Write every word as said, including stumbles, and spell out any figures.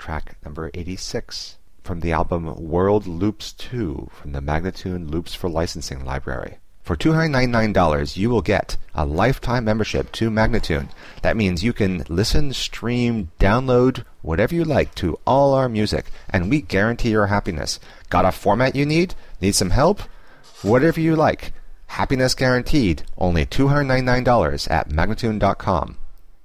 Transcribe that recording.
track number eighty-six from the album World Loops two from the Magnatune Loops for Licensing library. For two hundred ninety-nine dollars, you will get a lifetime membership to Magnatune. That means you can listen, stream, download, whatever you like to all our music, and we guarantee your happiness. Got a format you need? Need some help? Whatever you like. Happiness guaranteed. Only two hundred ninety-nine dollars at Magnatune dot com.